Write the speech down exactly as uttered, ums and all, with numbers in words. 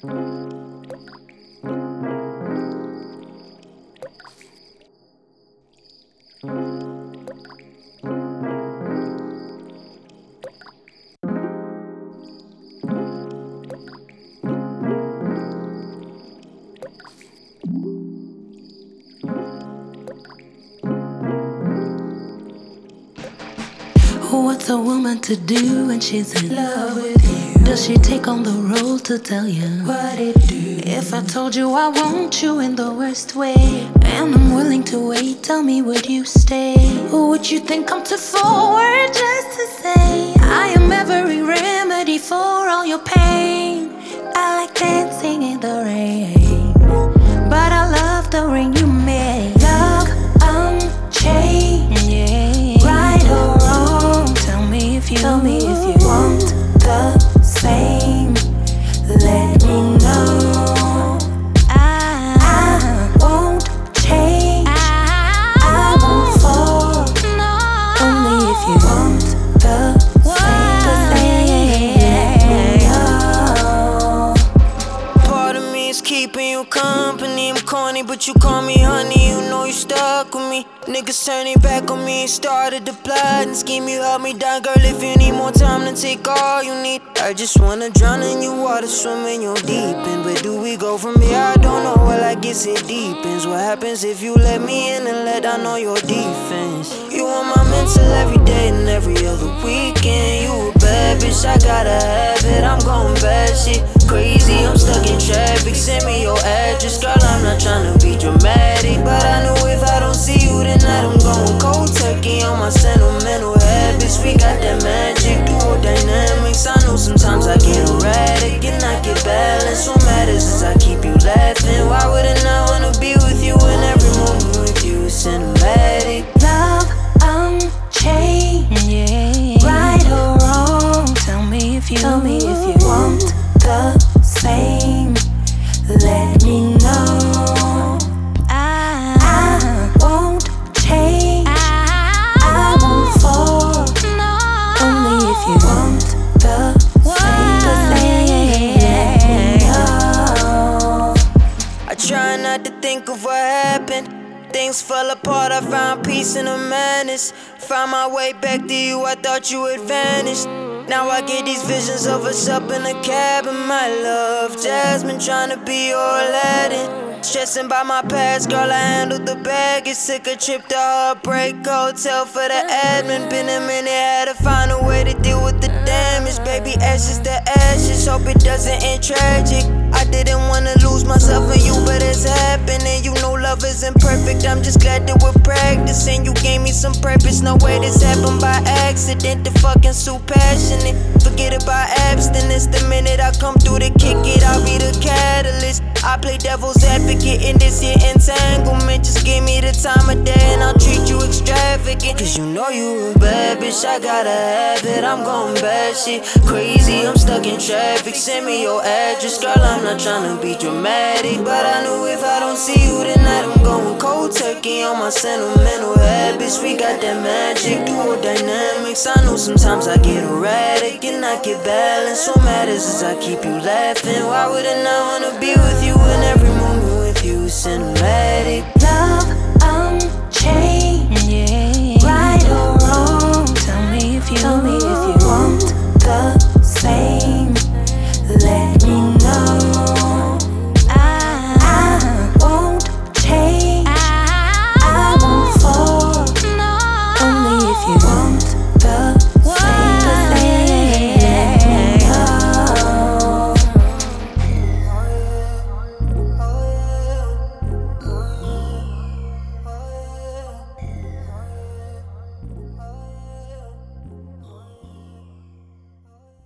What's a woman to do when she's in love with you? Does she take on the role to tell you what it do? If I told you I want you in the worst way, and I'm willing to wait, tell me, would you stay? Or would you think I'm too forward just to say I am every remedy for all your pain? I like dancing in the rain, but I love the ring you made. Love unchained, yeah. Right or wrong, tell me if you tell me if you want the same. Let me know. I, I won't change. I, I won't fall. No. Only if you want the same. Let me know. Part of me is keeping you company. I'm corny, but you call me honey. You know you stuck with me. Niggas turning back on me and started to plot and scheme. You held me down, girl. If you need more time, then take all you need. I just wanna drown in your water, swim in your deep end. Where do we go from here? I don't know. Well, I guess it deepens. What happens if you let me in and let down all your defense? You on my mental every day and every other weekend. You a bad bitch, I gotta have it. I'm going bad shit. Crazy, I'm stuck in traffic. Send me your address, girl. I'm not tryna be dramatic, but I know if I don't see you tonight, I'm going cold turkey on my sentimental habits. We got that magic, duo dynamics. I know sometimes I get erratic and I get balanced. What matters is I keep you laughing. Why would I not wanna be with you in every moment with you? It's cinematic. Love unchained, yeah. Right or wrong, tell me if you tell me if you want the same. Let me know. I, I won't change. I, I won't fall. No. Only if you want the same. Let me know. I try not to think of what happened. Things fell apart, I found peace in the madness. Found my way back to you, I thought you had vanished. Now I get these visions of us up in a cabin, my love. Jasmine trying to be your Aladdin. Stressing by my past, girl, I handled the baggage. Took a trip to Heartbreak Hotel for the admin. Been a minute, had to find a way to deal with the damage. Baby, ashes to ashes, hope it doesn't end tragic. I didn't wanna lose myself in you, but it's happening. You know love isn't perfect, I'm just glad that we're practicing. You gave me some purpose, no way this happened by accident. The fucking so passionate, forget about abstinence. The minute I come through to kick it, I'll be the catalyst. I play devil's advocate in this here entanglement. Just give me the time of day and I'll treat you extravagant. Cause you know you a bad bitch, I gotta have it. I'm going bad shit, crazy, I'm stuck in traffic. Send me your address, girl, I'm not tryna be dramatic, but I know if I don't see you tonight, I'm going cold turkey on my sentimental habits. We got that magic, duo dynamics. I know sometimes I get erratic and I get balanced. What matters is I keep you laughing. Why would I not wanna be with you in every moment with you? Cinematic.